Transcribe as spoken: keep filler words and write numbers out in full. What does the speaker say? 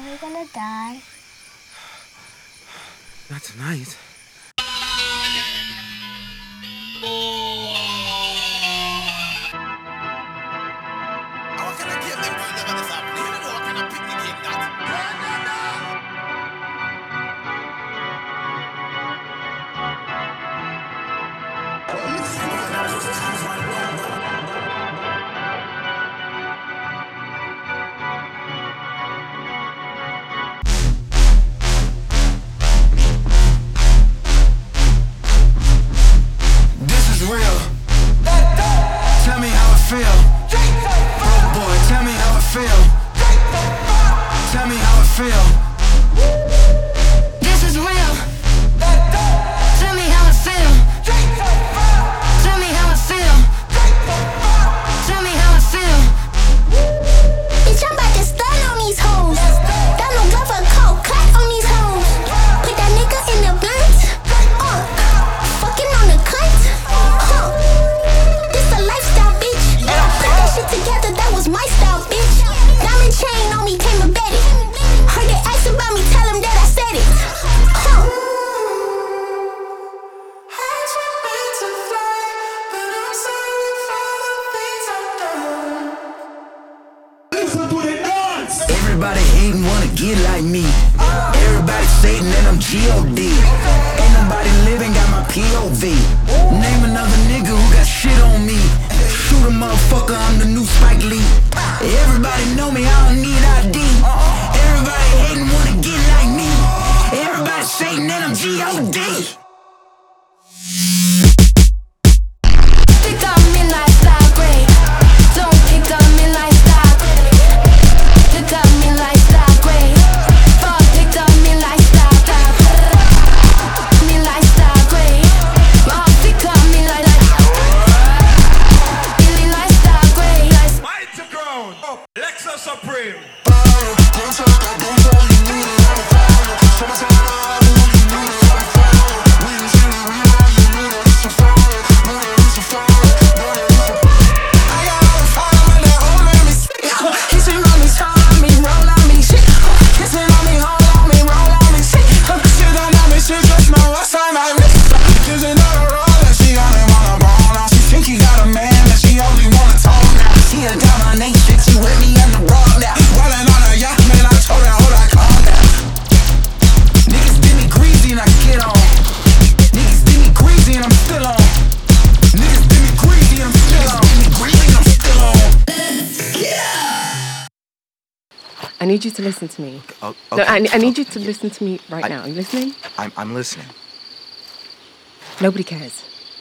we gonna die? Not tonight. Tell me how it feel. This is real. Tell me how it feel. Tell me how it feel. Tell me how it feel. Bitch, I'm about to stun on these hoes. Got no love for coke, cut on these hoes. Put that nigga in the blunt. Uh, fucking on the cut. Huh. This a lifestyle, bitch. And I put that shit together, that was my style, bitch. Diamond chain on me, came embedded. Heard they ask about me, tell them that I said it. Huh. Everybody hating wanna get like me. Everybody Satan and I'm G O D. Ain't nobody living, got my P O V. Name another nigga who got shit on me. Shoot a motherfucker, I'm the new Spike Lee. Everybody know me, I don't need I D. Everybody hating wanna get like me. Everybody Satan and I'm G O D. Pick up me lifestyle great. Don't pick up me lifestyle. Pick up me lifestyle great. Fuck, pick up me lifestyle. Me lifestyle great. Oh, pick up me lifestyle. Me lifestyle great. Mighty ground. Oh, Lexus Supreme. I need you to listen to me. Oh, okay. No, I, I need you to listen to me right I, now. Are you listening? I'm, I'm listening. Nobody cares.